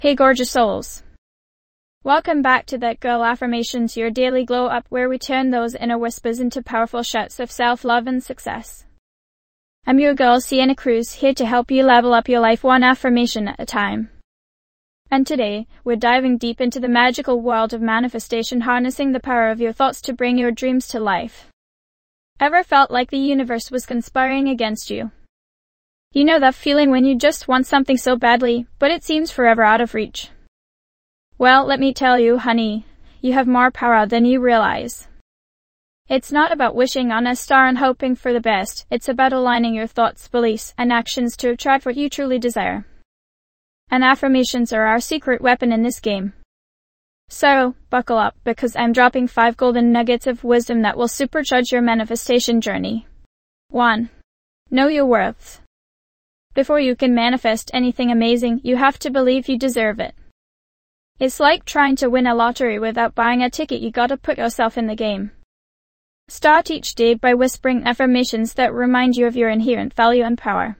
Hey gorgeous souls. Welcome back to That Girl Affirmations, your daily glow up where we turn those inner whispers into powerful shouts of self-love and success. I'm your girl Sienna Cruz, here to help you level up your life one affirmation at a time. And today, we're diving deep into the magical world of manifestation, harnessing the power of your thoughts to bring your dreams to life. Ever felt like the universe was conspiring against you? You know that feeling when you just want something so badly, but it seems forever out of reach? Well, let me tell you, honey, you have more power than you realize. It's not about wishing on a star and hoping for the best, it's about aligning your thoughts, beliefs, and actions to attract what you truly desire. And affirmations are our secret weapon in this game. So, buckle up, because I'm dropping 5 golden nuggets of wisdom that will supercharge your manifestation journey. 1. Know your worth. Before you can manifest anything amazing, you have to believe you deserve it. It's like trying to win a lottery without buying a ticket. You gotta put yourself in the game. Start each day by whispering affirmations that remind you of your inherent value and power.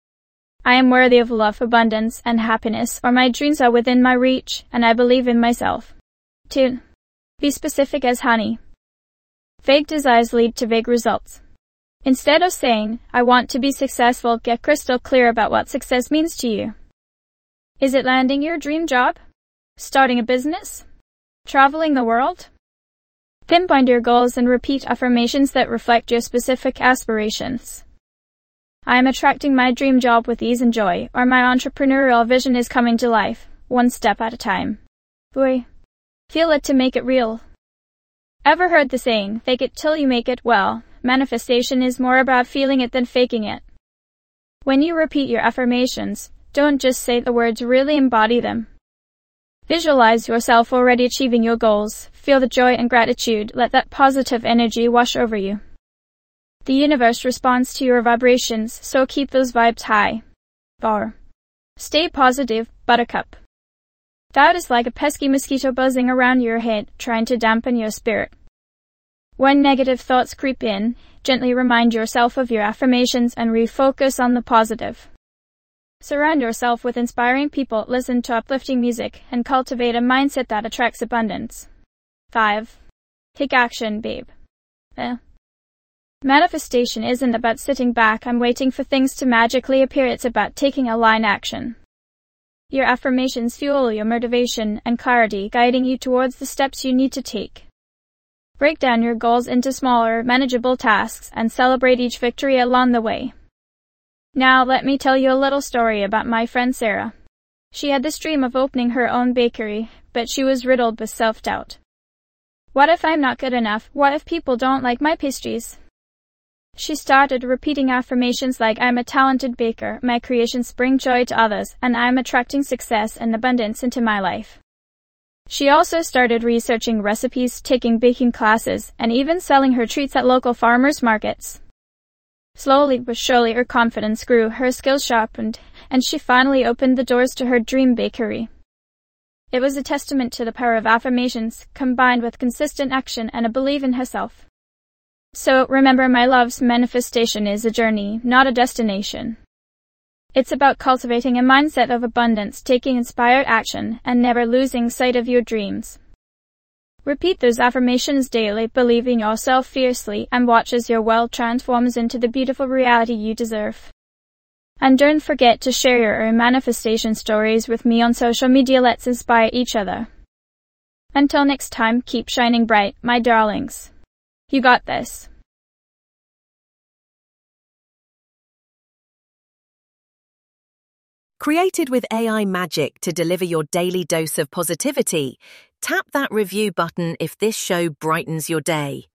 I am worthy of love, abundance, and happiness, or my dreams are within my reach, and I believe in myself. 2. Be specific as honey. Vague desires lead to vague results. Instead of saying, I want to be successful, get crystal clear about what success means to you. Is it landing your dream job? Starting a business? Traveling the world? Pinpoint your goals and repeat affirmations that reflect your specific aspirations. I am attracting my dream job with ease and joy, or my entrepreneurial vision is coming to life, one step at a time. Boy, feel it to make it real. Ever heard the saying, fake it till you make it? Well, manifestation is more about feeling it than faking it. When you repeat your affirmations, don't just say the words, really embody them. Visualize yourself already achieving your goals, feel the joy and gratitude, let that positive energy wash over you. The universe responds to your vibrations, so keep those vibes high. 4. Stay positive, buttercup. Doubt is like a pesky mosquito buzzing around your head, trying to dampen your spirit. When negative thoughts creep in, gently remind yourself of your affirmations and refocus on the positive. Surround yourself with inspiring people, listen to uplifting music, and cultivate a mindset that attracts abundance. 5. Take action, babe. Manifestation isn't about sitting back and waiting for things to magically appear, it's about taking aligned action. Your affirmations fuel your motivation and clarity, guiding you towards the steps you need to take. Break down your goals into smaller, manageable tasks and celebrate each victory along the way. Now let me tell you a little story about my friend Sarah. She had this dream of opening her own bakery, but she was riddled with self-doubt. What if I'm not good enough? What if people don't like my pastries? She started repeating affirmations like, I'm a talented baker, my creations bring joy to others, and I'm attracting success and abundance into my life. She also started researching recipes, taking baking classes, and even selling her treats at local farmers markets. Slowly but surely her confidence grew, her skills sharpened, and she finally opened the doors to her dream bakery. It was a testament to the power of affirmations, combined with consistent action and a belief in herself. So remember, my loves, manifestation is a journey, not a destination. It's about cultivating a mindset of abundance, taking inspired action, and never losing sight of your dreams. Repeat those affirmations daily, believe in yourself fiercely, and watch as your world transforms into the beautiful reality you deserve. And don't forget to share your own manifestation stories with me on social media. Let's inspire each other. Until next time, keep shining bright, my darlings. You got this. Created with AI magic to deliver your daily dose of positivity, tap that review button if this show brightens your day.